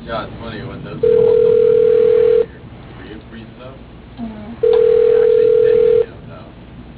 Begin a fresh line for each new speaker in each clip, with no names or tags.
Yeah, it's funny when those calls sometimes like freezes up. It actually says in him though.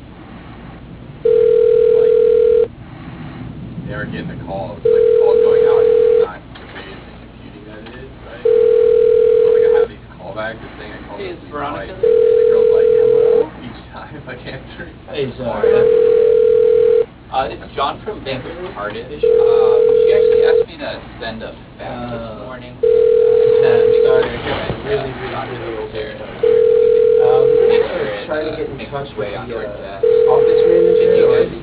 Like they are getting the calls. Like the call's going out, it's just not phasing, imputing that it is, right? So like I have these callbacks, it's saying I called
Hey,
this
is
week
Veronica
twice.
there?
And the girl's like, hello? Each time like answering.
Hey, sorry.
It's John from Bank of Cardiff. She actually asked me to send a fax this morning.
Sorry, I got
Really
really
upstairs.
over.
Make sure
Trying to
it
get in
makes
touch
its way
with
onto
the
our desk.
office
Did
manager
you
or
guys